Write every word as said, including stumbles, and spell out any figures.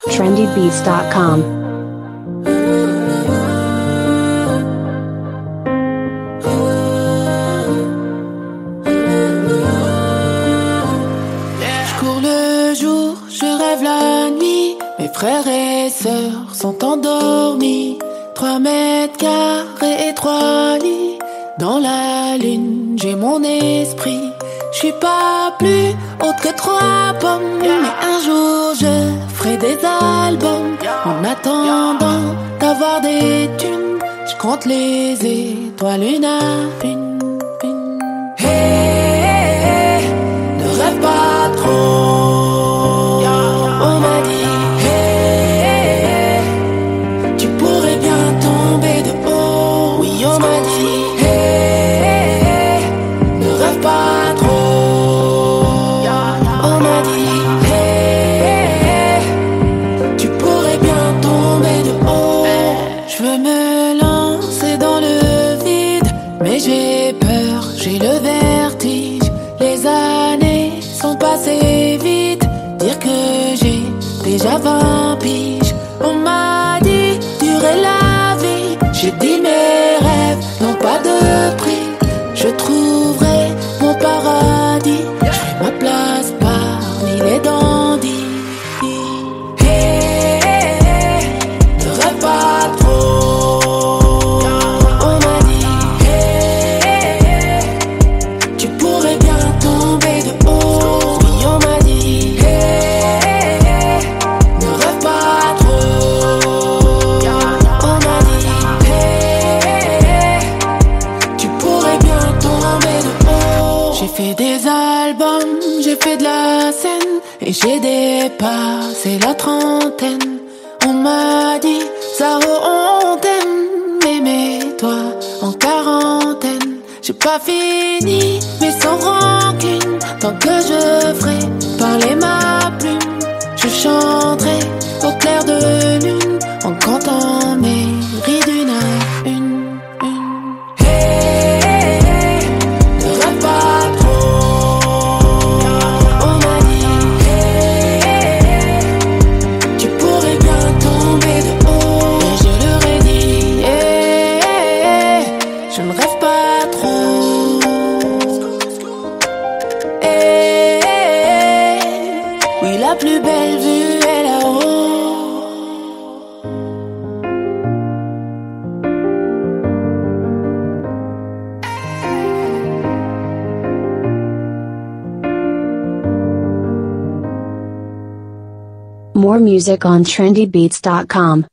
trendy beats dot com. Je cours le jour, je rêve la nuit. Mes frères et sœurs sont endormis. Trois mètres carrés et trois lits. Dans la lune, j'ai mon esprit. Je suis pas plus haute que trois pommes. Mais un jour je ferai des albums. En attendant d'avoir des thunes, je compte les étoiles une à une, une. Hey, hey, hey, ne rêve pas trop. On m'a dit hey, hey, hey, tu pourrais bien tomber de haut. Oui, on m'a dit hey, hey, hey, ne rêve pas trop. On m'a dit hey, hey, hey, tu pourrais bien tomber de haut. Je veux me lancer dans le vide, mais j'ai peur, j'ai le vertige. Les années sont passées vite, dire que j'ai déjà vingt piges. On m'a dit durer la vie, j'ai dit mes rêves n'ont pas de prix. Je trouverai mon paradis, je ferai ma place parmi les dandys. Hey, hey, hey, ne rêve pas trop. On m'a dit hey, hey, hey, tu pourrais bien tomber de haut. Oui, on m'a dit hey, hey, hey, ne rêve pas trop. On m'a dit hey, hey, hey, tu pourrais bien tomber de haut. J'ai fait des albums, j'ai fait de la scène et j'ai dépassé la trentaine. On m'a dit Zao on t'aime, mais mets-toi en quarantaine. J'ai pas fini mais sans rancune, tant que je ferai parler ma plume. Je chanterai au clair de lune en comptant mes rides une à une, une. Hey, hey, hey, ne rêve pas trop. On m'a dit hey, hey, hey, tu pourrais bien tomber de haut. Et je leur ai dit hey, hey, hey, je ne rêve pas trop. Hey, hey, hey, oui, la plus belle vue est là-haut. More music on trendy beats dot com.